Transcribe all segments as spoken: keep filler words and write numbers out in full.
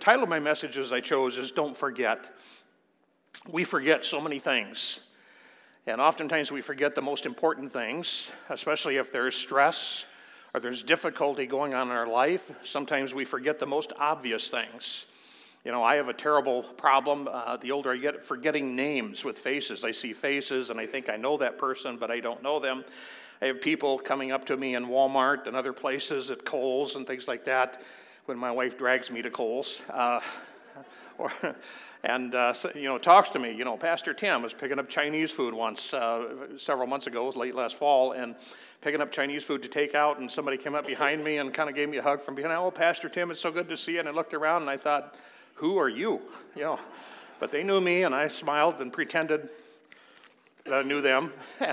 title of my messages I chose is Don't Forget. We forget so many things. And oftentimes we forget the most important things, especially if there's stress or there's difficulty going on in our life. Sometimes we forget the most obvious things. You know, I have a terrible problem, uh, the older I get, forgetting names with faces. I see faces and I think I know that person, but I don't know them. I have people coming up to me in Walmart and other places at Kohl's and things like that when my wife drags me to Kohl's. Uh, or, and, uh, so, you know, talks to me. You know, Pastor Tim was picking up Chinese food once, uh, several months ago, late last fall, and picking up Chinese food to take out, and somebody came up behind me and kind of gave me a hug from behind. Oh, Pastor Tim, it's so good to see you. And I looked around and I thought, who are you? You know, but they knew me, and I smiled and pretended that I knew them,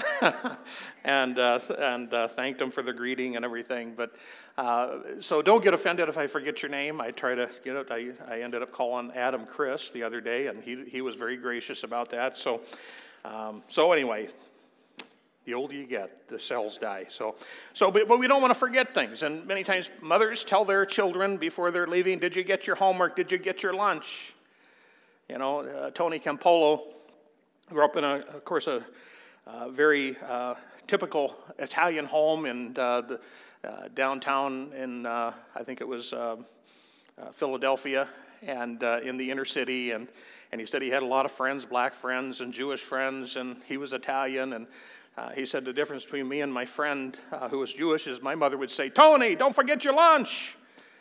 and uh, and uh, thanked them for the greeting and everything. But uh, so don't get offended if I forget your name. I try to get it. I, I ended up calling Adam Chris the other day, and he he was very gracious about that. So um, so anyway. The older you get, the cells die. So, so, but, but we don't want to forget things. And many times mothers tell their children before they're leaving, did you get your homework? Did you get your lunch? You know, uh, Tony Campolo grew up in, a, of course, a, a very uh, typical Italian home in uh, the, uh, downtown in, uh, I think it was uh, uh, Philadelphia, and uh, in the inner city. And, and he said he had a lot of friends, black friends and Jewish friends, and he was Italian. And Uh, he said the difference between me and my friend uh, who was Jewish is my mother would say, Tony, don't forget your lunch.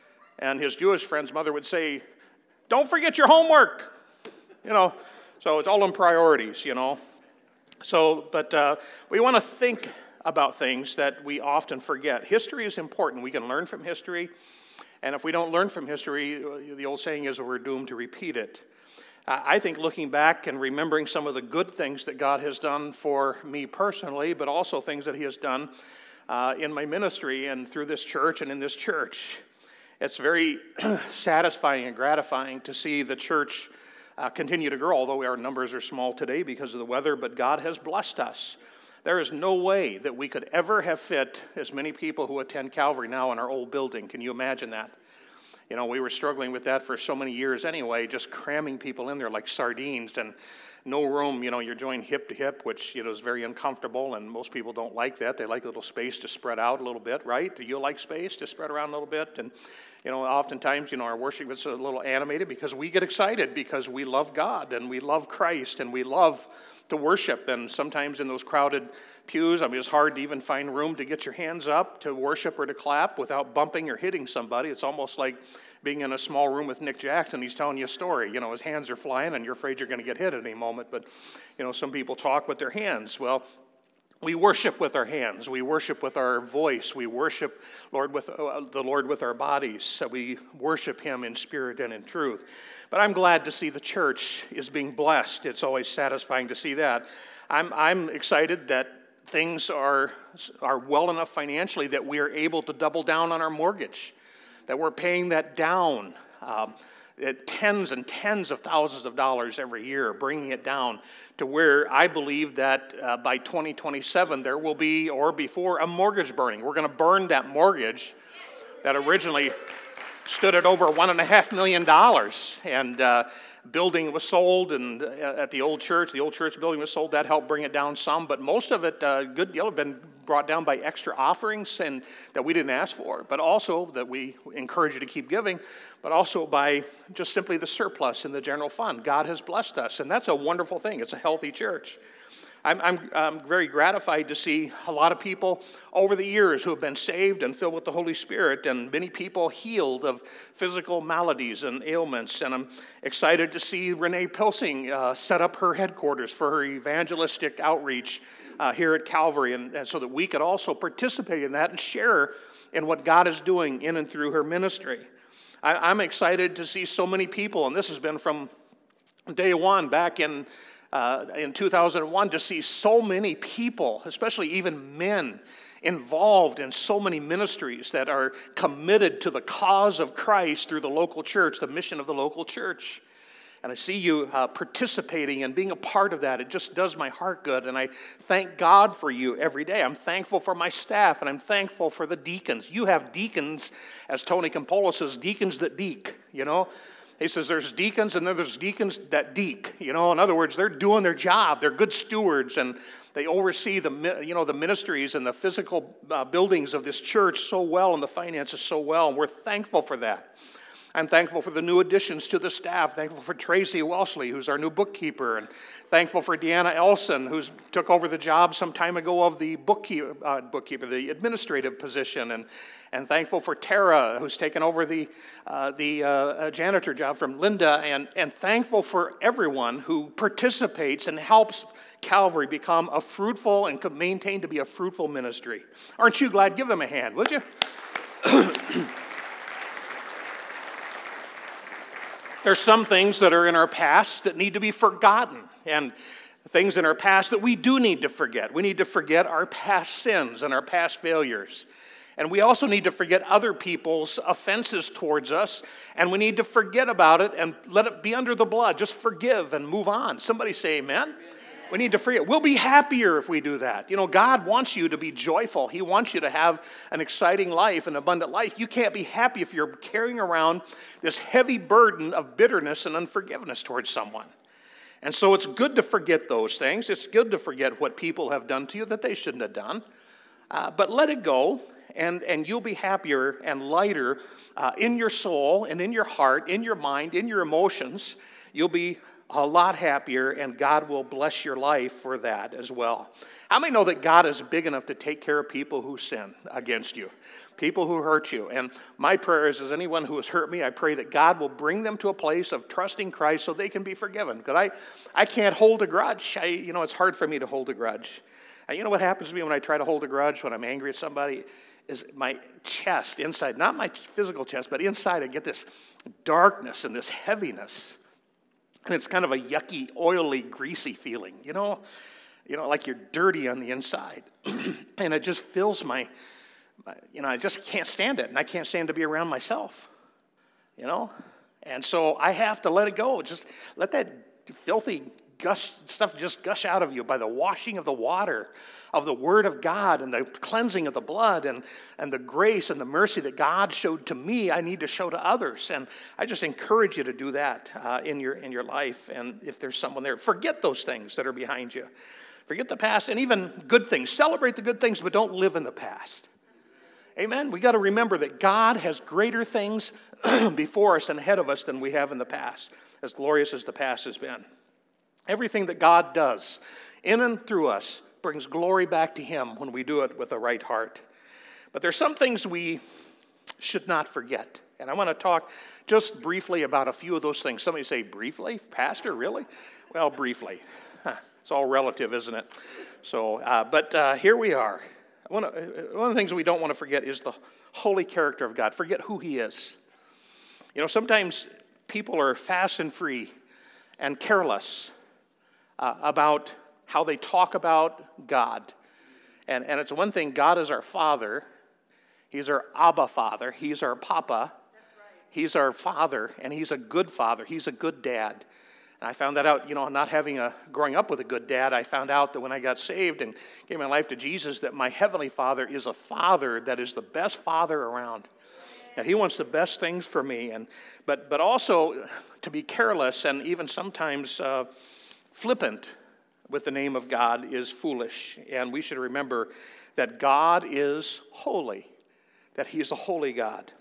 And his Jewish friend's mother would say, don't forget your homework. You know, so it's all in priorities, you know. So, but uh, we want to think about things that we often forget. History is important. We can learn from history. And if we don't learn from history, the old saying is we're doomed to repeat it. I think looking back and remembering some of the good things that God has done for me personally, but also things that he has done uh, in my ministry and through this church and in this church, it's very satisfying and gratifying to see the church uh, continue to grow, although our numbers are small today because of the weather, but God has blessed us. There is no way that we could ever have fit as many people who attend Calvary now in our old building. Can you imagine that? You know, we were struggling with that for so many years anyway, just cramming people in there like sardines and no room. You know, you're joined hip to hip, which, you know, is very uncomfortable, and most people don't like that. They like a little space to spread out a little bit, right? Do you like space to spread around a little bit? And, you know, oftentimes, you know, our worship is a little animated because we get excited because we love God and we love Christ and we love to worship. And sometimes in those crowded pews, I mean, it's hard to even find room to get your hands up to worship or to clap without bumping or hitting somebody. It's almost like being in a small room with Nick Jackson. He's telling you a story. You know, his hands are flying and you're afraid you're going to get hit at any moment. But, you know, some people talk with their hands. Well, we worship with our hands. We worship with our voice. We worship Lord with uh, the Lord with our bodies. So we worship him in spirit and in truth. But I'm glad to see the church is being blessed. It's always satisfying to see that. I'm I'm excited that things are are well enough financially that we are able to double down on our mortgage, that we're paying that down um, at tens and tens of thousands of dollars every year, bringing it down to where I believe that uh, by twenty twenty-seven there will be, or before, a mortgage burning. We're going to burn that mortgage that originally stood at over one and a half million dollars, and uh, building was sold, and uh, at the old church, the old church building was sold. That helped bring it down some, but most of it, uh, good deal, have been brought down by extra offerings and that we didn't ask for, but also that we encourage you to keep giving, but also by just simply the surplus in the general fund. God has blessed us, and that's a wonderful thing. It's a healthy church. I'm, I'm, I'm very gratified to see a lot of people over the years who have been saved and filled with the Holy Spirit, and many people healed of physical maladies and ailments. And I'm excited to see Renee Pilsing uh, set up her headquarters for her evangelistic outreach uh, here at Calvary, and, and so that we could also participate in that and share in what God is doing in and through her ministry. I, I'm excited to see so many people, and this has been from day one back in Uh, in two thousand one, to see so many people, especially even men, involved in so many ministries that are committed to the cause of Christ through the local church, the mission of the local church. And I see you uh, participating and being a part of that. It just does my heart good, and I thank God for you every day. I'm thankful for my staff, and I'm thankful for the deacons. You have deacons, as Tony Campolo says, deacons that deek, you know. He says there's deacons and then there's deacons that deek. You know, in other words, they're doing their job. They're good stewards and they oversee the, you know, the ministries and the physical uh, buildings of this church so well and the finances so well. And we're thankful for that. I'm thankful for the new additions to the staff. Thankful for Tracy Wellesley, who's our new bookkeeper. And thankful for Deanna Elson, who's took over the job some time ago of the bookkeeper, uh, bookkeeper the administrative position. And, and thankful for Tara, who's taken over the, uh, the uh, janitor job from Linda. And, and thankful for everyone who participates and helps Calvary become a fruitful and maintain to be a fruitful ministry. Aren't you glad? Give them a hand, would you? There's some things that are in our past that need to be forgotten, and things in our past that we do need to forget. We need to forget our past sins and our past failures. And we also need to forget other people's offenses towards us, and we need to forget about it and let it be under the blood. Just forgive and move on. Somebody say amen. We need to forget. We'll be happier if we do that. You know, God wants you to be joyful. He wants you to have an exciting life, an abundant life. You can't be happy if you're carrying around this heavy burden of bitterness and unforgiveness towards someone. And so it's good to forget those things. It's good to forget what people have done to you that they shouldn't have done. Uh, but let it go, and, and you'll be happier and lighter uh, in your soul and in your heart, in your mind, in your emotions. You'll be a lot happier, and God will bless your life for that as well. How many know that God is big enough to take care of people who sin against you, people who hurt you? And my prayer is, as anyone who has hurt me, I pray that God will bring them to a place of trusting Christ so they can be forgiven. Because I, I can't hold a grudge. I, you know, it's hard for me to hold a grudge. And you know what happens to me when I try to hold a grudge, when I'm angry at somebody, is my chest inside, not my physical chest, but inside I get this darkness and this heaviness. And it's kind of a yucky, oily, greasy feeling, you know, you know, like you're dirty on the inside. And it just fills my, my, you know, I just can't stand it. And I can't stand to be around myself, you know. And so I have to let it go. Just let that filthy gush, stuff just gush out of you by the washing of the water of the Word of God and the cleansing of the blood and, and the grace and the mercy that God showed to me, I need to show to others. And I just encourage you to do that uh, in your in your life. And if there's someone there, forget those things that are behind you. Forget the past and even good things. Celebrate the good things, but don't live in the past. Amen? We got to remember that God has greater things before us and ahead of us than we have in the past, as glorious as the past has been. Everything that God does in and through us brings glory back to Him when we do it with a right heart. But there's some things we should not forget. And I want to talk just briefly about a few of those things. Somebody say, briefly? Pastor, really? Well, briefly. Huh. It's all relative, isn't it? So, uh, but uh, here we are. One of, one of the things we don't want to forget is the holy character of God. Forget who He is. You know, sometimes people are fast and free and careless uh, about how they talk about God. And, and it's one thing, God is our Father. He's our Abba Father. He's our Papa. He's our Father, and He's a good Father. He's a good dad. And I found that out, you know, not having a, growing up with a good dad, I found out that when I got saved and gave my life to Jesus, that my Heavenly Father is a Father that is the best Father around. And He wants the best things for me. And but but also to be careless and even sometimes uh, flippant with the name of God is foolish. And we should remember that God is holy, that He is a holy God.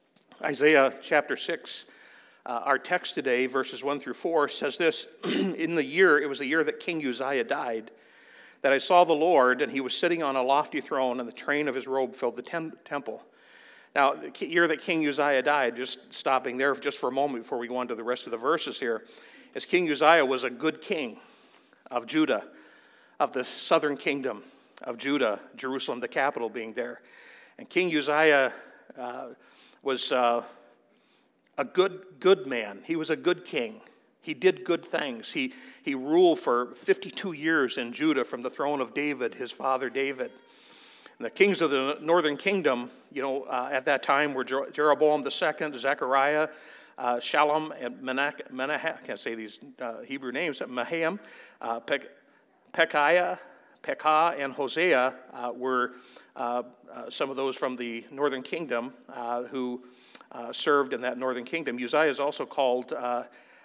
Isaiah chapter six, uh, our text today, verses one through four, says this, in the year, it was the year that King Uzziah died, that I saw the Lord, and He was sitting on a lofty throne, and the train of His robe filled the tem- temple. Now, the year that King Uzziah died, just stopping there just for a moment before we go on to the rest of the verses here, is King Uzziah was a good king of Judah, of the southern kingdom of Judah, Jerusalem, the capital being there. And King Uzziah uh, was uh, a good, good man. He was a good king. He did good things. He, he ruled for fifty-two years in Judah from the throne of David, his father David. And the kings of the northern kingdom, you know, uh, at that time were Jer- Jeroboam the second, Zechariah, Uh, Shalom and Menach, Menach, I can't say these uh, Hebrew names, Maham, uh, Pe- Pekahiah, Pekah, and Hosea uh, were uh, uh, some of those from the northern kingdom uh, who uh, served in that northern kingdom. Uzziah is also called uh,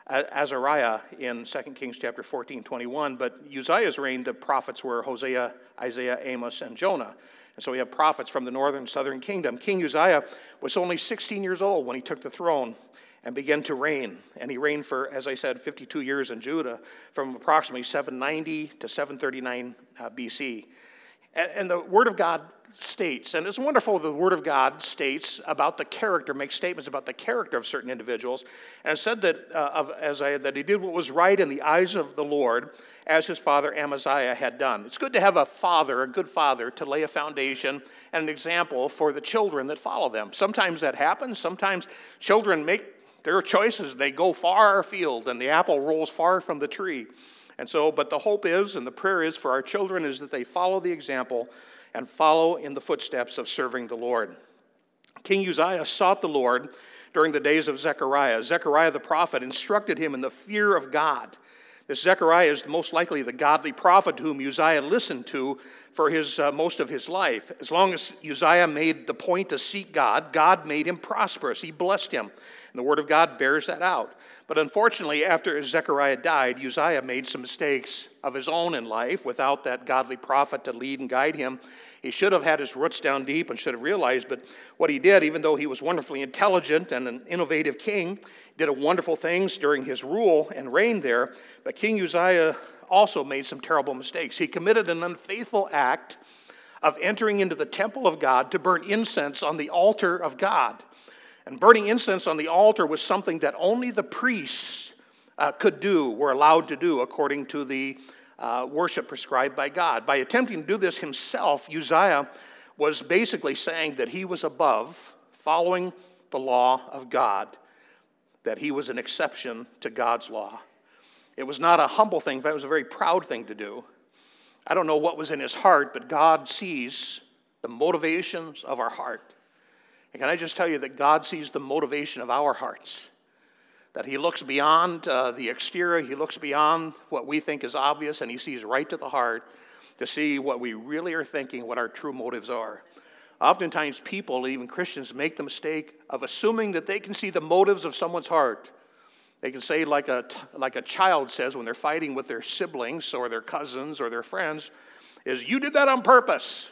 Azariah in Second Kings chapter fourteen, twenty-one, but Uzziah's reign, the prophets were Hosea, Isaiah, Amos, and Jonah. And so we have prophets from the northern and southern kingdom. King Uzziah was only sixteen years old when he took the throne and began to reign. And he reigned for, as I said, fifty-two years in Judah, from approximately seven ninety to seven thirty-nine uh, B C. And, and the Word of God states, and it's wonderful the Word of God states about the character, makes statements about the character of certain individuals. And it said that, uh, of, as I, that he did what was right in the eyes of the Lord, as his father Amaziah had done. It's good to have a father, a good father, to lay a foundation and an example for the children that follow them. Sometimes that happens. Sometimes children make their choices. They go far afield, and the apple rolls far from the tree. And so, but the hope is, and the prayer is for our children, is that they follow the example and follow in the footsteps of serving the Lord. King Uzziah sought the Lord during the days of Zechariah. Zechariah the prophet instructed him in the fear of God. This Zechariah is most likely the godly prophet whom Uzziah listened to for his uh, most of his life. As long as Uzziah made the point to seek God, God made him prosperous. He blessed him. And the Word of God bears that out. But unfortunately, after Zechariah died, Uzziah made some mistakes of his own in life without that godly prophet to lead and guide him. He should have had his roots down deep and should have realized, but what he did, even though he was wonderfully intelligent and an innovative king, did wonderful things during his rule and reign there, but King Uzziah also made some terrible mistakes. He committed an unfaithful act of entering into the temple of God to burn incense on the altar of God. And burning incense on the altar was something that only the priests uh, could do, were allowed to do, according to the uh, worship prescribed by God. By attempting to do this himself, Uzziah was basically saying that he was above, following the law of God, that he was an exception to God's law. It was not a humble thing, in fact, it was a very proud thing to do. I don't know what was in his heart, but God sees the motivations of our heart. And can I just tell you that God sees the motivation of our hearts? That he looks beyond uh, the exterior, he looks beyond what we think is obvious, and he sees right to the heart to see what we really are thinking, what our true motives are. Oftentimes people, even Christians, make the mistake of assuming that they can see the motives of someone's heart. They can say, like a, like a child says when they're fighting with their siblings or their cousins or their friends, is, "You did that on purpose,"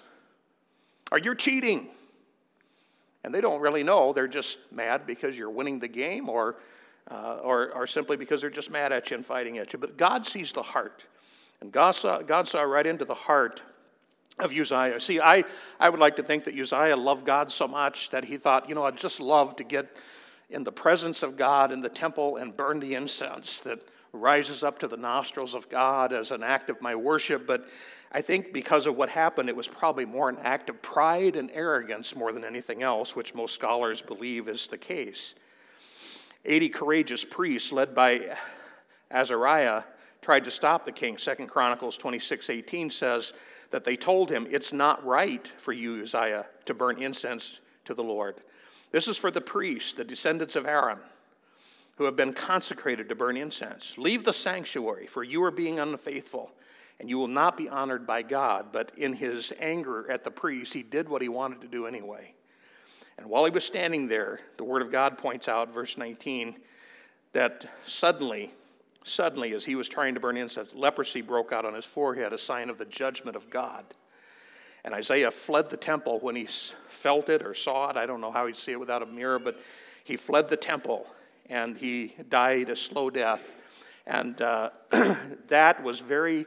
or "You're cheating." And they don't really know. They're just mad because you're winning the game, or, uh, or, or simply because they're just mad at you and fighting at you. But God sees the heart. And God saw, God saw right into the heart of Uzziah. See, I, I would like to think that Uzziah loved God so much that he thought, you know, I'd just love to get in the presence of God in the temple and burn the incense that rises up to the nostrils of God as an act of my worship. But I think because of what happened, it was probably more an act of pride and arrogance more than anything else, which most scholars believe is the case. Eighty courageous priests led by Azariah tried to stop the king. Second Chronicles twenty-six eighteen says that they told him, "It's not right for you, Uzziah, to burn incense to the Lord. This is for the priests, the descendants of Aaron, who have been consecrated to burn incense. Leave the sanctuary, for you are being unfaithful, and you will not be honored by God." But in his anger at the priests, he did what he wanted to do anyway. And while he was standing there, the Word of God points out, verse nineteen, that suddenly, suddenly, as he was trying to burn incense, leprosy broke out on his forehead, a sign of the judgment of God. And Isaiah fled the temple when he felt it or saw it. I don't know how he'd see it without a mirror, but he fled the temple, and he died a slow death. And uh, that was very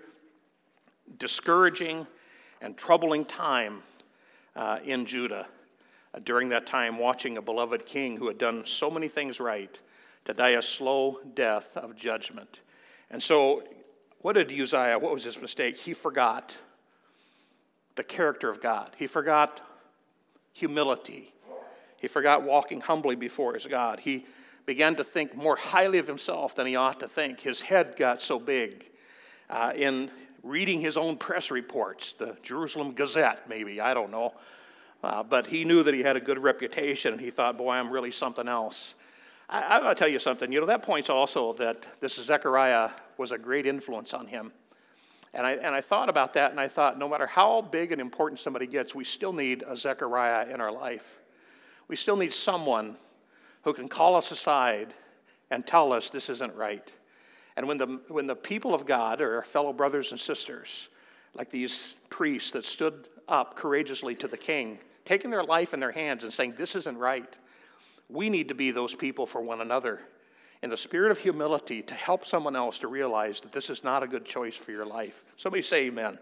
discouraging and troubling time uh, in Judah uh, during that time, watching a beloved king who had done so many things right to die a slow death of judgment. And so what did Uzziah, what was his mistake? He forgot the character of God. He forgot humility. He forgot walking humbly before his God. He began to think more highly of himself than he ought to think. His head got so big uh, in reading his own press reports, the Jerusalem Gazette maybe, I don't know. Uh, but he knew that he had a good reputation, and he thought, boy, I'm really something else. I, I'm going to tell you something. You know, that points also that this Zechariah was a great influence on him. And I, and I thought about that, and I thought, no matter how big and important somebody gets, we still need a Zechariah in our life. We still need someone who can call us aside and tell us this isn't right. And when the, when the people of God, or our fellow brothers and sisters, like these priests that stood up courageously to the king, taking their life in their hands and saying, this isn't right, we need to be those people for one another in the spirit of humility to help someone else to realize that this is not a good choice for your life. Somebody say amen.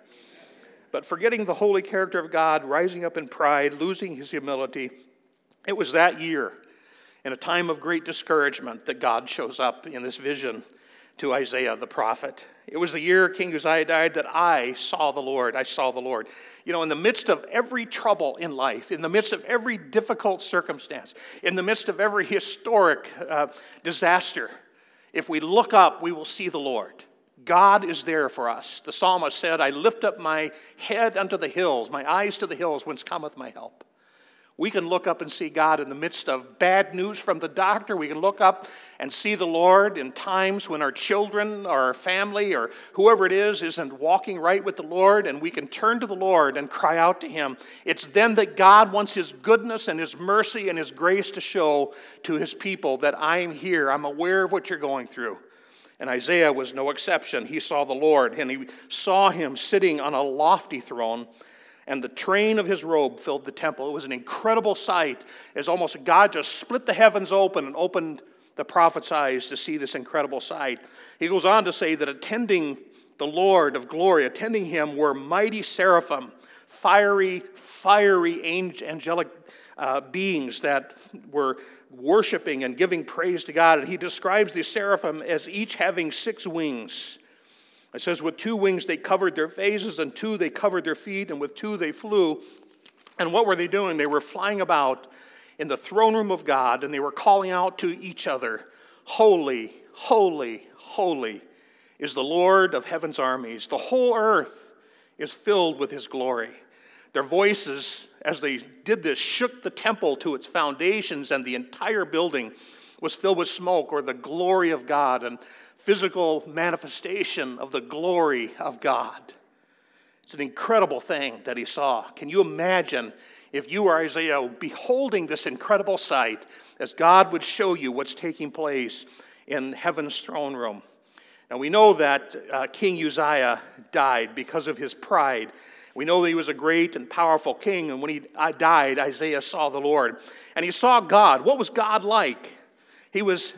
But forgetting the holy character of God, rising up in pride, losing his humility, it was that year, in a time of great discouragement, that God shows up in this vision to Isaiah the prophet. It was the year King Uzziah died that I saw the Lord. I saw the Lord. You know, in the midst of every trouble in life, in the midst of every difficult circumstance, in the midst of every historic uh, disaster, if we look up, we will see the Lord. God is there for us. The psalmist said, I lift up my head unto the hills, my eyes to the hills, whence cometh my help. We can look up and see God in the midst of bad news from the doctor. We can look up and see the Lord in times when our children or our family or whoever it is isn't walking right with the Lord, and we can turn to the Lord and cry out to him. It's then that God wants his goodness and his mercy and his grace to show to his people that I am here. I'm aware of what you're going through. And Isaiah was no exception. He saw the Lord, and he saw him sitting on a lofty throne, and the train of his robe filled the temple. It was an incredible sight, as almost God just split the heavens open and opened the prophet's eyes to see this incredible sight. He goes on to say that attending the Lord of glory, attending him were mighty seraphim, fiery, fiery angelic uh, beings that were worshiping and giving praise to God. And he describes these seraphim as each having six wings. It says, with two wings they covered their faces, and two they covered their feet, and with two they flew. And what were they doing? They were flying about in the throne room of God, and they were calling out to each other, holy, holy, holy is the Lord of heaven's armies. The whole earth is filled with his glory. Their voices, as they did this, shook the temple to its foundations, and the entire building was filled with smoke, or the glory of God, and physical manifestation of the glory of God. It's an incredible thing that he saw. Can you imagine if you were Isaiah beholding this incredible sight as God would show you what's taking place in heaven's throne room? And we know that uh, King Uzziah died because of his pride. We know that he was a great and powerful king, and when he died, Isaiah saw the Lord. And he saw God. What was God like? He was,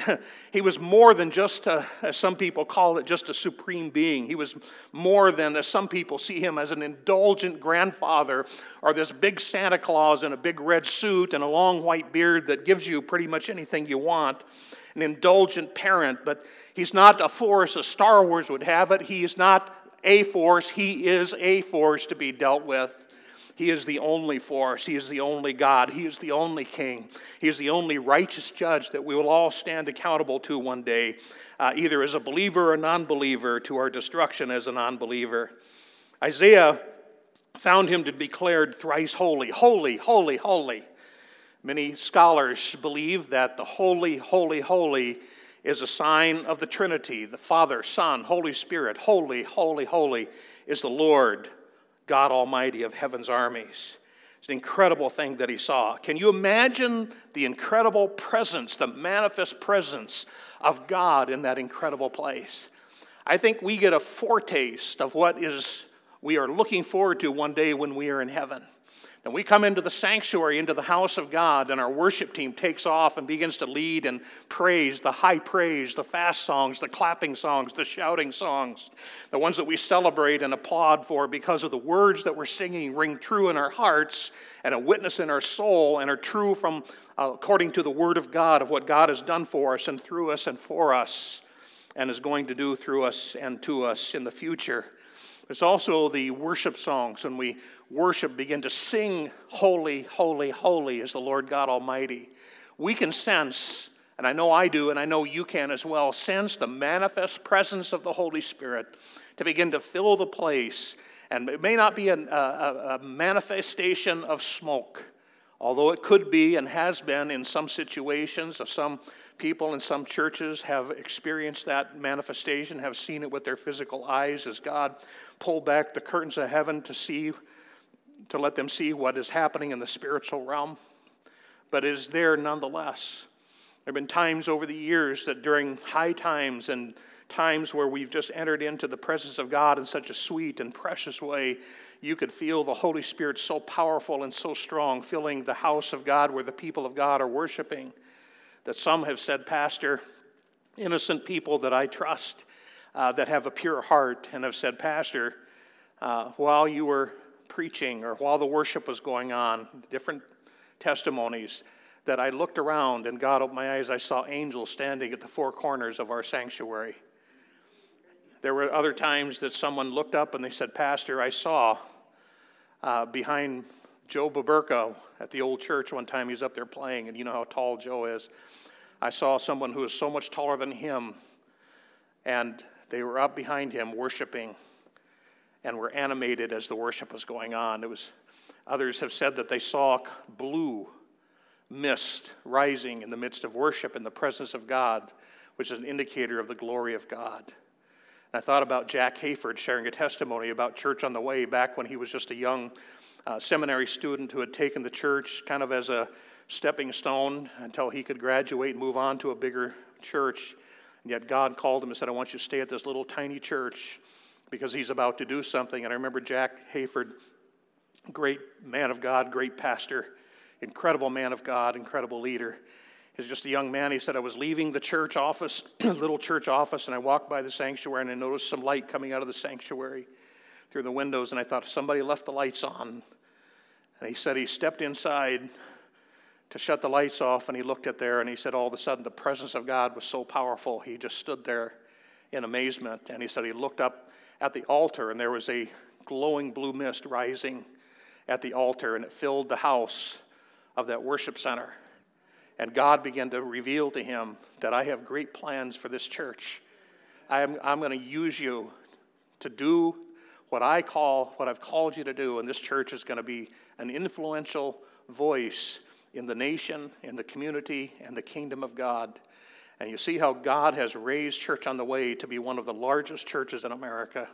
he was more than just, a, as some people call it, just a supreme being. He was more than, as some people see him, as an indulgent grandfather, or this big Santa Claus in a big red suit and a long white beard that gives you pretty much anything you want. An indulgent parent, but he's not a force as Star Wars would have it. He is not a force. He is a force to be dealt with. He is the only force. He is the only God. He is the only king. He is the only righteous judge that we will all stand accountable to one day, uh, either as a believer or a non-believer, to our destruction as a non-believer. Isaiah found him to be declared thrice holy, holy, holy, holy. Many scholars believe that the holy, holy, holy is a sign of the Trinity, the Father, Son, Holy Spirit. Holy, holy, holy is the Lord God Almighty of heaven's armies. It's an incredible thing that he saw. Can you imagine the incredible presence, the manifest presence of God in that incredible place? I think we get a foretaste of what is we are looking forward to one day when we are in heaven. And we come into the sanctuary, into the house of God, and our worship team takes off and begins to lead and praise, the high praise, the fast songs, the clapping songs, the shouting songs, the ones that we celebrate and applaud for because of the words that we're singing ring true in our hearts and a witness in our soul and are true from uh, according to the Word of God of what God has done for us and through us and for us and is going to do through us and to us in the future. There's also the worship songs, and we worship, begin to sing, holy, holy, holy is the Lord God Almighty. We can sense, and I know I do, and I know you can as well, sense the manifest presence of the Holy Spirit to begin to fill the place. And it may not be a, a, a manifestation of smoke, although it could be and has been in some situations. Of some people in some churches have experienced that manifestation, have seen it with their physical eyes as God pulled back the curtains of heaven to see, to let them see what is happening in the spiritual realm. But it is there nonetheless. There have been times over the years that during high times and times where we've just entered into the presence of God in such a sweet and precious way, you could feel the Holy Spirit so powerful and so strong, filling the house of God where the people of God are worshiping, that some have said, Pastor, innocent people that I trust, uh, that have a pure heart, and have said, Pastor, uh, while you were preaching or while the worship was going on, different testimonies, that I looked around and God opened my eyes, I saw angels standing at the four corners of our sanctuary. There were other times that someone looked up and they said, Pastor, I saw uh, behind Joe Baburko at the old church one time, he was up there playing, and you know how tall Joe is. I saw someone who was so much taller than him, and they were up behind him worshiping and were animated as the worship was going on. It was. Others have said that they saw blue mist rising in the midst of worship in the presence of God, which is an indicator of the glory of God. And I thought about Jack Hayford sharing a testimony about Church on the Way back when he was just a young uh, seminary student who had taken the church kind of as a stepping stone until he could graduate and move on to a bigger church. And yet God called him and said, I want you to stay at this little tiny church because he's about to do something. And I remember Jack Hayford, great man of God, great pastor, incredible man of God, incredible leader. He's just a young man. He said, I was leaving the church office, little church office, and I walked by the sanctuary, and I noticed some light coming out of the sanctuary through the windows, and I thought, somebody left the lights on. And he said he stepped inside to shut the lights off, and he looked at there, and he said all of a sudden the presence of God was so powerful, he just stood there in amazement. And he said he looked up at the altar, and there was a glowing blue mist rising at the altar, and it filled the house of that worship center. And God began to reveal to him that I have great plans for this church. I am, I'm going to use you to do what I call, what I've called you to do, and this church is going to be an influential voice in the nation, in the community, and the kingdom of God. And you see how God has raised Church on the Way to be one of the largest churches in America.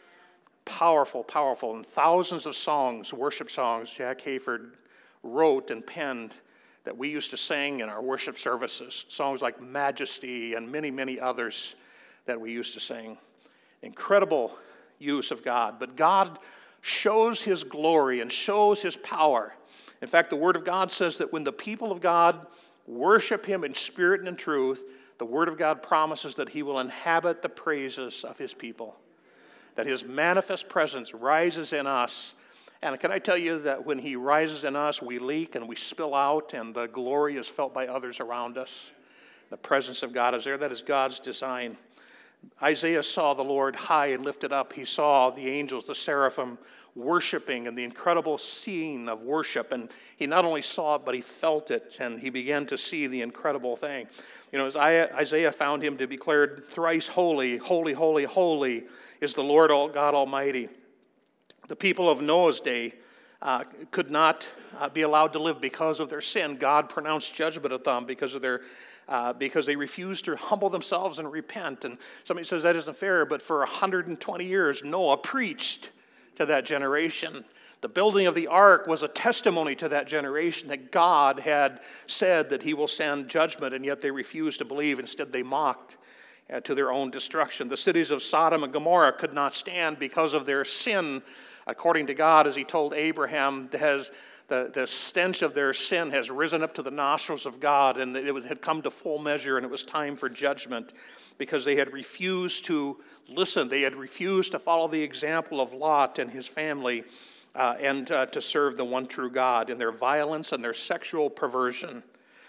Powerful, powerful, and thousands of songs, worship songs, Jack Hayford wrote and penned that we used to sing in our worship services. Songs like Majesty and many, many others that we used to sing. Incredible use of God. But God shows his glory and shows his power. In fact, the Word of God says that when the people of God worship him in spirit and in truth, the Word of God promises that he will inhabit the praises of his people. That his manifest presence rises in us. And can I tell you that when he rises in us, we leak and we spill out, and the glory is felt by others around us. The presence of God is there. That is God's design. Isaiah saw the Lord high and lifted up. He saw the angels, the seraphim, worshiping, and the incredible scene of worship. And he not only saw it, but he felt it, and he began to see the incredible thing. You know, as Isaiah found him to be declared thrice holy, holy, holy, holy is the Lord God Almighty. The people of Noah's day uh, could not uh, be allowed to live because of their sin. God pronounced judgment at them because of their uh, because they refused to humble themselves and repent. And somebody says that isn't fair, but for one hundred twenty years, Noah preached to that generation. The building of the ark was a testimony to that generation that God had said that he will send judgment, and yet they refused to believe. Instead, they mocked uh, to their own destruction. The cities of Sodom and Gomorrah could not stand because of their sin. According to God, as he told Abraham, has, the, the stench of their sin has risen up to the nostrils of God, and it had come to full measure, and it was time for judgment because they had refused to listen. They had refused to follow the example of Lot and his family uh, and uh, to serve the one true God in their violence and their sexual perversion.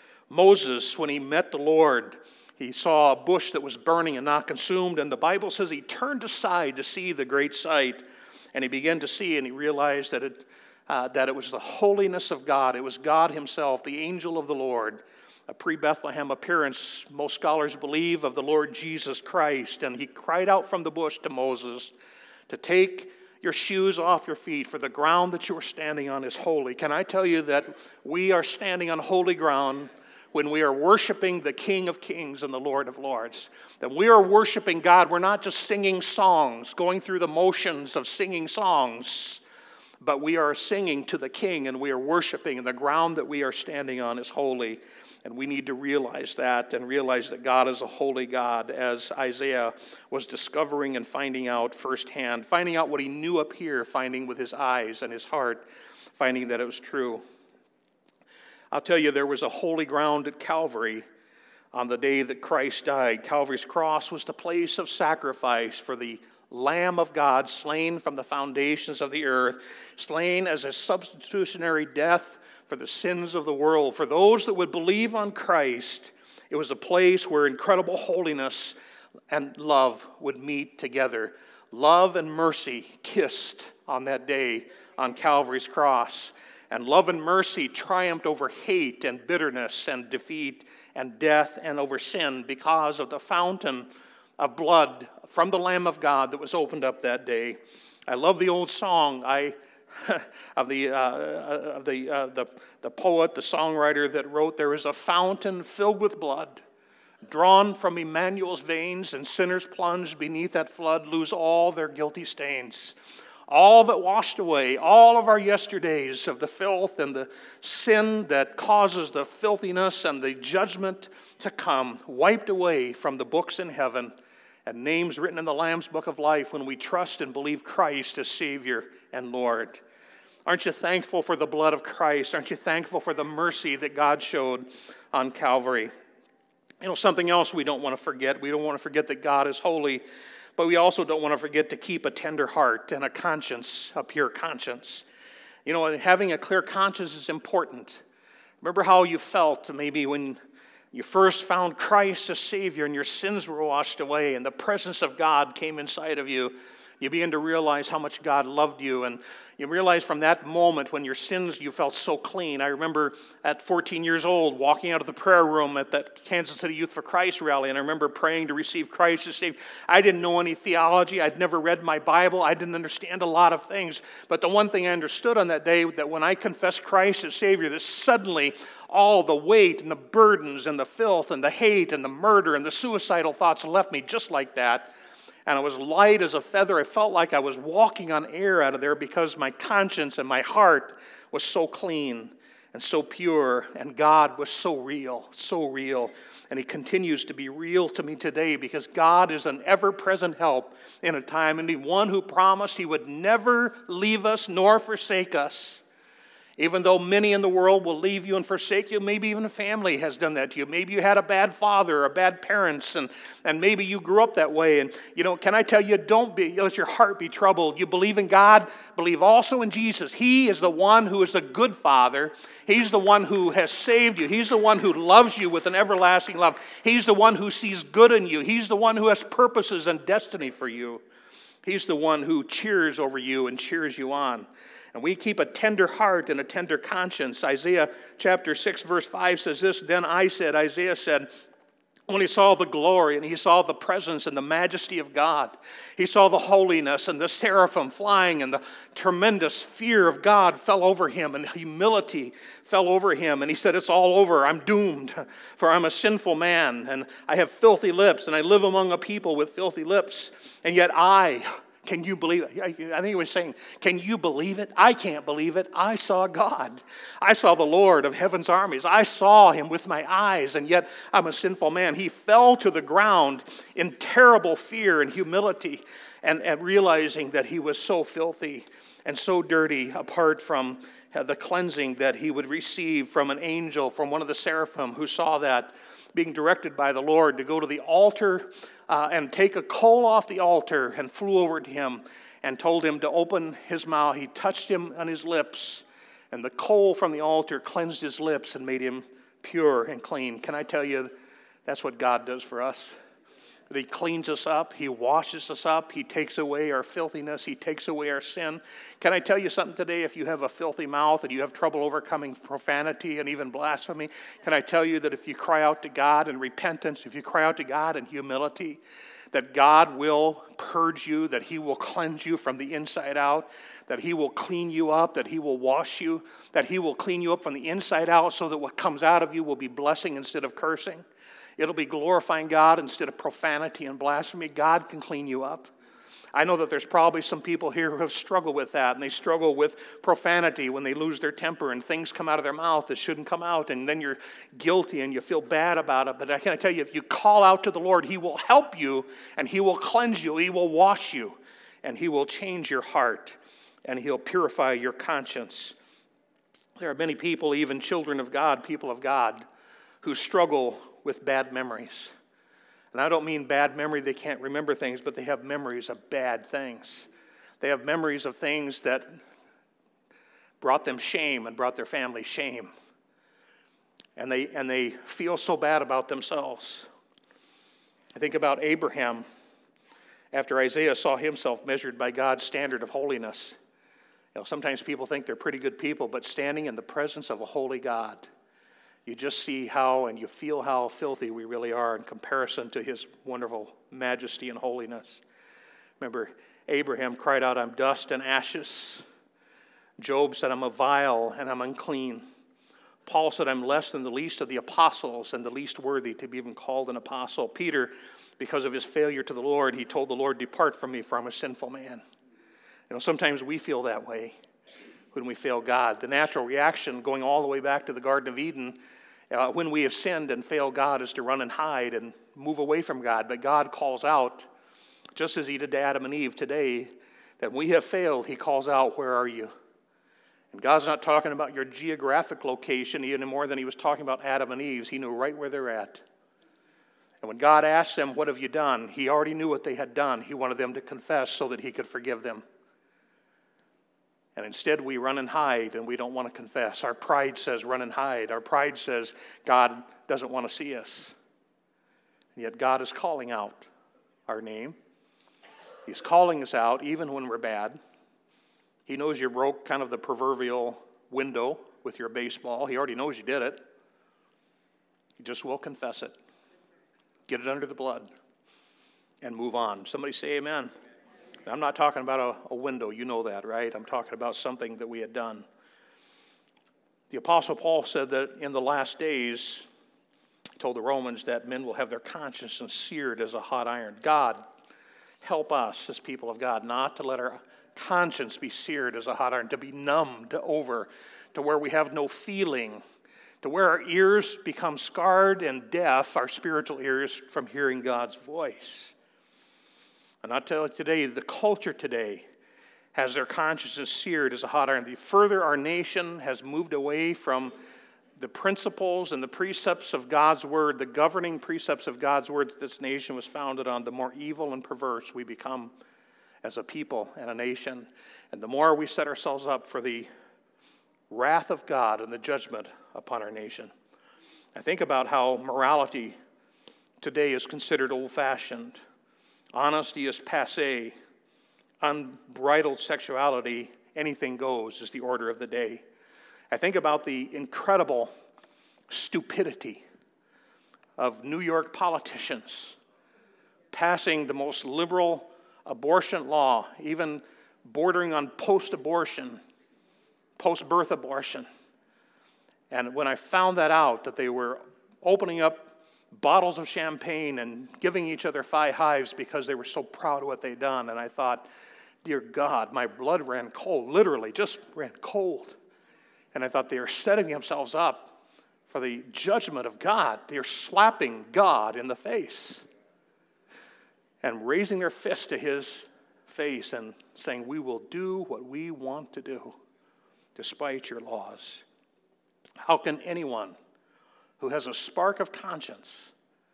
Moses, when he met the Lord, he saw a bush that was burning and not consumed, and the Bible says he turned aside to see the great sight. And he began to see, and he realized that it, uh, that it was the holiness of God. It was God himself, the angel of the Lord, a pre-Bethlehem appearance, most scholars believe, of the Lord Jesus Christ. And he cried out from the bush to Moses to take your shoes off your feet, for the ground that you are standing on is holy. Can I tell you that we are standing on holy ground when we are worshiping the King of Kings and the Lord of Lords? That we are worshiping God. We're not just singing songs, going through the motions of singing songs, but we are singing to the King, and we are worshiping, and the ground that we are standing on is holy. And we need to realize that and realize that God is a holy God, as Isaiah was discovering and finding out firsthand, finding out what he knew up here, finding with his eyes and his heart, finding that it was true. I'll tell you, there was a holy ground at Calvary on the day that Christ died. Calvary's cross was the place of sacrifice for the Lamb of God, slain from the foundations of the earth, slain as a substitutionary death for the sins of the world. For those that would believe on Christ, it was a place where incredible holiness and love would meet together. Love and mercy kissed on that day on Calvary's cross. And love and mercy triumphed over hate and bitterness and defeat and death and over sin because of the fountain of blood from the Lamb of God that was opened up that day. I love the old song I of the uh, of the, uh, the the poet, the songwriter that wrote, "There is a fountain filled with blood, drawn from Emmanuel's veins, and sinners plunged beneath that flood lose all their guilty stains. All that washed away, all of our yesterdays of the filth and the sin that causes the filthiness and the judgment to come, wiped away from the books in heaven, and names written in the Lamb's book of life when we trust and believe Christ as Savior and Lord." Aren't you thankful for the blood of Christ? Aren't you thankful for the mercy that God showed on Calvary? You know, something else we don't want to forget. We don't want to forget that God is holy, but we also don't want to forget to keep a tender heart and a conscience, a pure conscience. You know, having a clear conscience is important. Remember how you felt maybe when you first found Christ as Savior and your sins were washed away and the presence of God came inside of you. You begin to realize how much God loved you, and you realize from that moment when your sins, you felt so clean. I remember at fourteen years old walking out of the prayer room at that Kansas City Youth for Christ rally, and I remember praying to receive Christ as Savior. I didn't know any theology. I'd never read my Bible. I didn't understand a lot of things. But the one thing I understood on that day, that when I confessed Christ as Savior, that suddenly all the weight and the burdens and the filth and the hate and the murder and the suicidal thoughts left me just like that. And I was light as a feather. I felt like I was walking on air out of there because my conscience and my heart was so clean and so pure. And God was so real, so real. And He continues to be real to me today because God is an ever-present help in a time of need. One who promised He would never leave us nor forsake us. Even though many in the world will leave you and forsake you, maybe even a family has done that to you. Maybe you had a bad father or bad parents, and, and maybe you grew up that way. And, you know, can I tell you, don't be, let your heart be troubled. You believe in God, believe also in Jesus. He is the one who is a good Father. He's the one who has saved you. He's the one who loves you with an everlasting love. He's the one who sees good in you. He's the one who has purposes and destiny for you. He's the one who cheers over you and cheers you on. And we keep a tender heart and a tender conscience. Isaiah chapter six verse five says this, "Then I said," Isaiah said, when he saw the glory and he saw the presence and the majesty of God, he saw the holiness and the seraphim flying, and the tremendous fear of God fell over him, and humility fell over him. And he said, "It's all over. I'm doomed, for I'm a sinful man, and I have filthy lips, and I live among a people with filthy lips. And yet I..." Can you believe it? I think he was saying, can you believe it? I can't believe it. I saw God. I saw the Lord of heaven's armies. I saw Him with my eyes, and yet I'm a sinful man. He fell to the ground in terrible fear and humility, and, and realizing that he was so filthy and so dirty apart from the cleansing that he would receive from an angel, from one of the seraphim who saw that, being directed by the Lord to go to the altar uh, and take a coal off the altar, and flew over to him and told him to open his mouth. He touched him on his lips, and the coal from the altar cleansed his lips and made him pure and clean. Can I tell you, that's what God does for us? That He cleans us up, He washes us up, He takes away our filthiness, He takes away our sin. Can I tell you something today? If you have a filthy mouth and you have trouble overcoming profanity and even blasphemy, can I tell you that if you cry out to God in repentance, if you cry out to God in humility, that God will purge you, that He will cleanse you from the inside out, that He will clean you up, that He will wash you, that He will clean you up from the inside out, so that what comes out of you will be blessing instead of cursing. It'll be glorifying God instead of profanity and blasphemy. God can clean you up. I know that there's probably some people here who have struggled with that, and they struggle with profanity when they lose their temper and things come out of their mouth that shouldn't come out, and then you're guilty and you feel bad about it. But I can tell you, if you call out to the Lord, He will help you, and He will cleanse you, He will wash you, and He will change your heart, and He'll purify your conscience. There are many people, even children of God, people of God, who struggle with bad memories. And I don't mean bad memory, they can't remember things, but they have memories of bad things. They have memories of things that brought them shame and brought their family shame. And they, and they feel so bad about themselves. I think about Abraham after Isaiah saw himself measured by God's standard of holiness. You know, sometimes people think they're pretty good people, but standing in the presence of a holy God, you just see how and you feel how filthy we really are in comparison to His wonderful majesty and holiness. Remember, Abraham cried out, I'm dust and ashes. Job said, I'm a vile and I'm unclean. Paul said, I'm less than the least of the apostles and the least worthy to be even called an apostle. Peter, because of his failure to the Lord, he told the Lord, depart from me, for I'm a sinful man. You know, sometimes we feel that way when we fail God. The natural reaction, going all the way back to the Garden of Eden, uh, when we have sinned and failed God, is to run and hide and move away from God. But God calls out, just as He did to Adam and Eve today, that when we have failed, He calls out, where are you? And God's not talking about your geographic location any more than He was talking about Adam and Eve's. He knew right where they're at. And when God asked them, what have you done? He already knew what they had done. He wanted them to confess so that He could forgive them. And instead we run and hide, and we don't want to confess. Our pride says run and hide. Our pride says God doesn't want to see us. And yet God is calling out our name. He's calling us out even when we're bad. He knows you broke kind of the proverbial window with your baseball. He already knows you did it. You just will confess it. Get it under the blood and move on. Somebody say amen. I'm not talking about a, a window. You know that, right? I'm talking about something that we had done. The Apostle Paul said that in the last days, he told the Romans that men will have their conscience seared as a hot iron. God, help us as people of God not to let our conscience be seared as a hot iron, to be numbed over, to where we have no feeling, to where our ears become scarred and deaf, our spiritual ears, from hearing God's voice. And I tell you today, the culture today has their consciences seared as a hot iron. The further our nation has moved away from the principles and the precepts of God's word, the governing precepts of God's word that this nation was founded on, the more evil and perverse we become as a people and a nation. And the more we set ourselves up for the wrath of God and the judgment upon our nation. I think about how morality today is considered old-fashioned. Honesty is passé. Unbridled sexuality, anything goes, is the order of the day. I think about the incredible stupidity of New York politicians passing the most liberal abortion law, even bordering on post-abortion, post-birth abortion. And when I found that out, that they were opening up bottles of champagne and giving each other high fives because they were so proud of what they'd done. And I thought, dear God, my blood ran cold, literally just ran cold. And I thought they are setting themselves up for the judgment of God. They are slapping God in the face and raising their fist to His face and saying, we will do what we want to do despite your laws. How can anyone who has a spark of conscience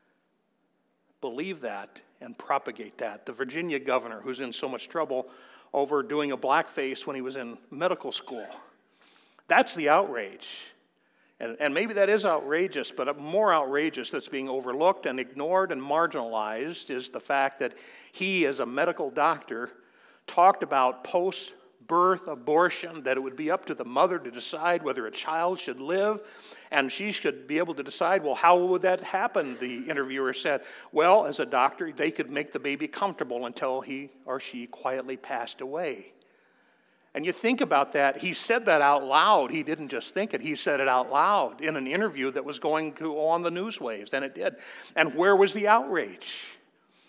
believe that and propagate that? The Virginia governor, who's in so much trouble over doing a blackface when he was in medical school. That's the outrage. And, and maybe that is outrageous, but more outrageous that's being overlooked and ignored and marginalized is the fact that he, as a medical doctor, talked about post-birth abortion, that it would be up to the mother to decide whether a child should live, and she should be able to decide, well, how would that happen? The interviewer said, well, as a doctor, they could make the baby comfortable until he or she quietly passed away. And you think about that, he said that out loud. He didn't just think it, he said it out loud in an interview that was going to on the news waves, and it did. And where was the outrage?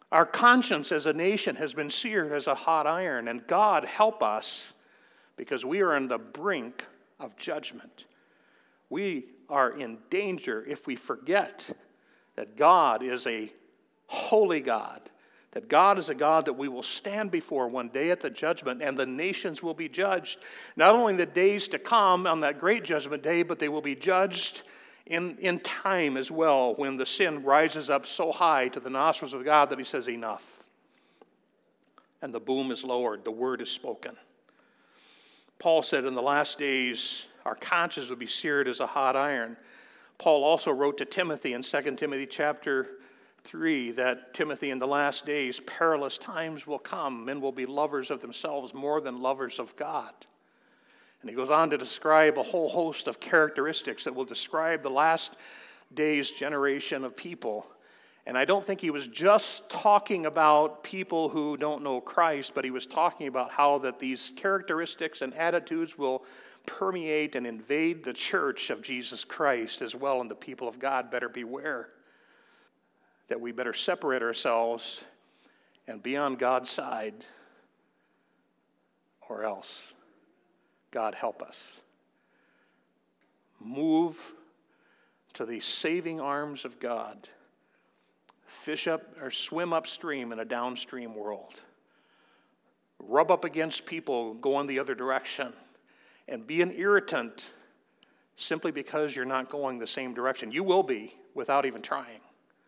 Our conscience as a nation has been seared as a hot iron, and God help us because we are on the brink of judgment. We are in danger if we forget that God is a holy God, that God is a God that we will stand before one day at the judgment, and the nations will be judged, not only in the days to come on that great judgment day, but they will be judged in, in time as well, when the sin rises up so high to the nostrils of God that he says, enough. And the boom is lowered, the word is spoken. Paul said in the last days, our conscience will be seared as a hot iron. Paul also wrote to Timothy in Second Timothy chapter three that Timothy, in the last days, perilous times will come. Men will be lovers of themselves more than lovers of God. And he goes on to describe a whole host of characteristics that will describe the last days generation of people. And I don't think he was just talking about people who don't know Christ, but he was talking about how that these characteristics and attitudes will permeate and invade the church of Jesus Christ as well, and the people of God better beware that we better separate ourselves and be on God's side, or else. God help us. Move to the saving arms of God. Fish up or swim upstream in a downstream world. Rub up against people going the other direction. And be an irritant simply because you're not going the same direction. You will be without even trying.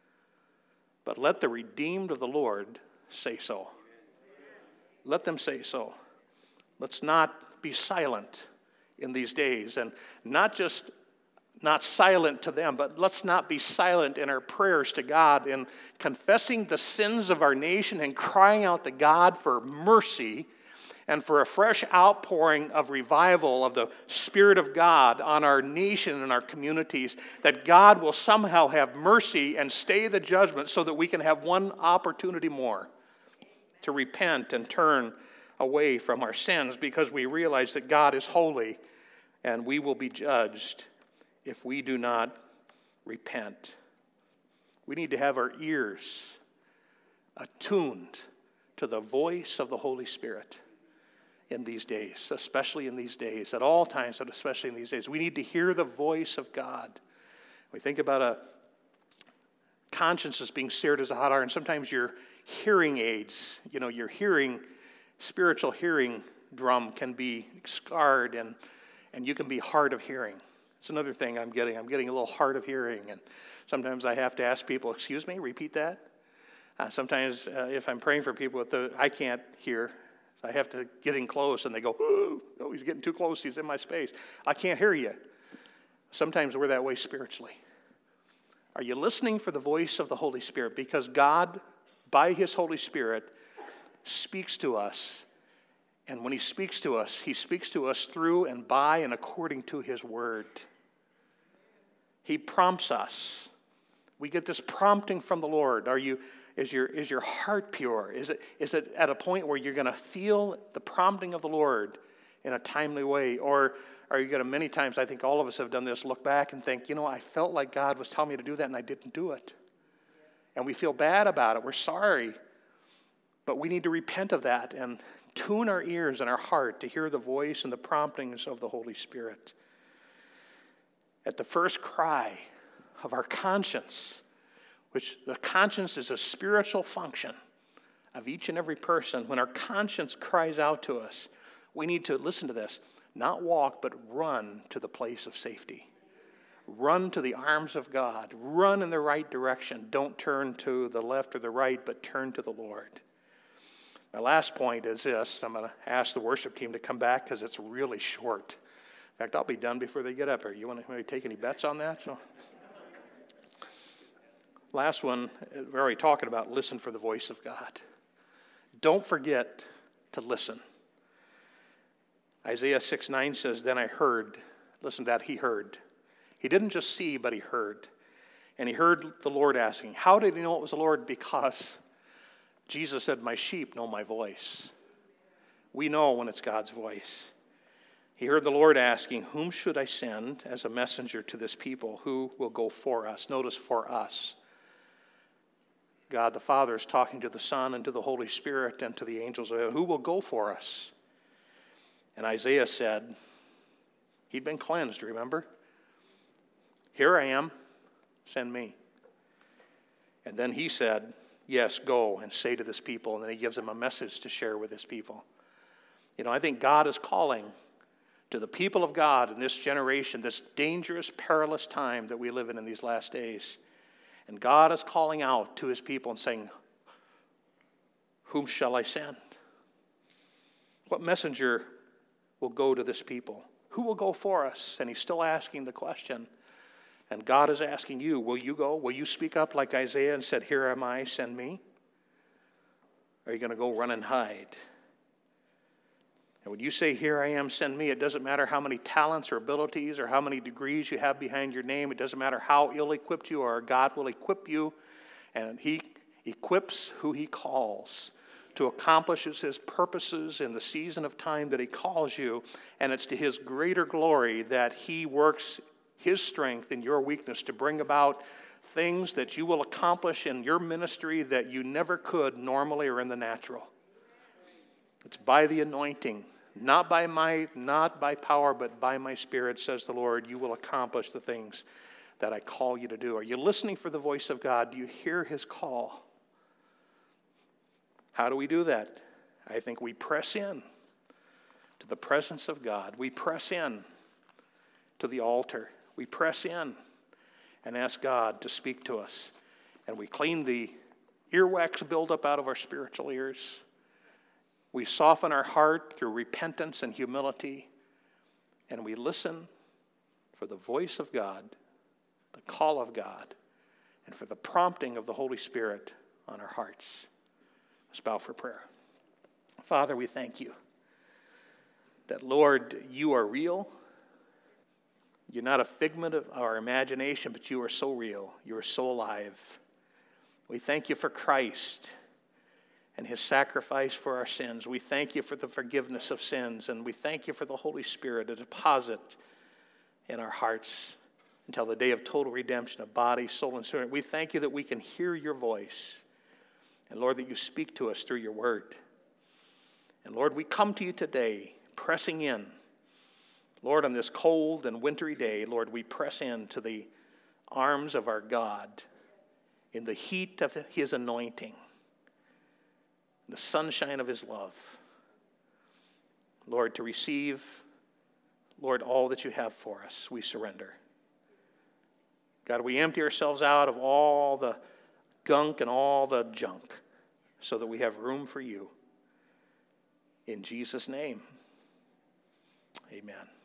But let the redeemed of the Lord say so. Let them say so. Let's not be silent in these days, and not just not silent to them, but let's not be silent in our prayers to God in confessing the sins of our nation and crying out to God for mercy and for a fresh outpouring of revival of the Spirit of God on our nation and our communities, that God will somehow have mercy and stay the judgment so that we can have one opportunity more to repent and turn away from our sins, because we realize that God is holy and we will be judged if we do not repent. We need to have our ears attuned to the voice of the Holy Spirit in these days, especially in these days, at all times, but especially in these days. We need to hear the voice of God. We think about a conscience as being seared as a hot iron. Sometimes your hearing aids, you know, your hearing, spiritual hearing drum can be scarred, and, and you can be hard of hearing. It's another thing I'm getting. I'm getting a little hard of hearing, and sometimes I have to ask people, excuse me, repeat that? Uh, sometimes uh, if I'm praying for people, with the, I can't hear. I have to get in close, and they go, ooh, oh, he's getting too close. He's in my space. I can't hear you. Sometimes we're that way spiritually. Are you listening for the voice of the Holy Spirit? Because God, by his Holy Spirit, speaks to us. And when he speaks to us, he speaks to us through and by and according to his word. He prompts us. We get this prompting from the Lord. Are you, is your, is your heart pure? Is it, is it at a point where you're going to feel the prompting of the Lord in a timely way? Or are you going to, many times, I think all of us have done this, look back and think, you know, I felt like God was telling me to do that and I didn't do it. And we feel bad about it. We're sorry. But we need to repent of that and tune our ears and our heart to hear the voice and the promptings of the Holy Spirit. At the first cry of our conscience, which the conscience is a spiritual function of each and every person, when our conscience cries out to us, we need to, listen to this, not walk, but run to the place of safety. Run to the arms of God. Run in the right direction. Don't turn to the left or the right, but turn to the Lord. My last point is this. I'm going to ask the worship team to come back because it's really short. In fact, I'll be done before they get up here. You want to take any bets on that? So, last one, we're already talking about listen for the voice of God. Don't forget to listen. Isaiah six nine says, then I heard. Listen to that, he heard. He didn't just see, but he heard. And he heard the Lord asking. How did he know it was the Lord? Because Jesus said, my sheep know my voice. We know when it's God's voice. He heard the Lord asking, whom should I send as a messenger to this people? Who will go for us? Notice, for us. God the Father is talking to the Son and to the Holy Spirit and to the angels. Who will go for us? And Isaiah said, he'd been cleansed, remember? Here I am, send me. And then he said, yes, go and say to this people. And then he gives them a message to share with his people. You know, I think God is calling to the people of God in this generation, this dangerous, perilous time that we live in in these last days. And God is calling out to his people and saying, whom shall I send? What messenger will go to this people? Who will go for us? And he's still asking the question. And God is asking you, will you go? Will you speak up like Isaiah and said, here am I, send me? Or are you going to go run and hide? And when you say, here I am, send me, it doesn't matter how many talents or abilities or how many degrees you have behind your name. It doesn't matter how ill-equipped you are. God will equip you, and he equips who he calls to accomplish his purposes in the season of time that he calls you. And it's to his greater glory that he works his strength in your weakness to bring about things that you will accomplish in your ministry that you never could normally or in the natural. It's by the anointing. Not by might, not by power, but by my Spirit, says the Lord, you will accomplish the things that I call you to do. Are you listening for the voice of God? Do you hear his call? How do we do that? I think we press in to the presence of God. We press in to the altar. We press in and ask God to speak to us. And we clean the earwax buildup out of our spiritual ears. We soften our heart through repentance and humility, and we listen for the voice of God, the call of God, and for the prompting of the Holy Spirit on our hearts. Let's bow for prayer. Father, we thank you that, Lord, you are real. You're not a figment of our imagination, but you are so real. You are so alive. We thank you for Christ and his sacrifice for our sins. We thank you for the forgiveness of sins, and we thank you for the Holy Spirit, a deposit in our hearts until the day of total redemption of body, soul, and spirit. We thank you that we can hear your voice, and Lord, that you speak to us through your word. And Lord, we come to you today pressing in. Lord, on this cold and wintry day, Lord, we press into the arms of our God in the heat of his anointing, the sunshine of his love. Lord, to receive, Lord, all that you have for us, we surrender. God, we empty ourselves out of all the gunk and all the junk so that we have room for you. In Jesus' name, amen.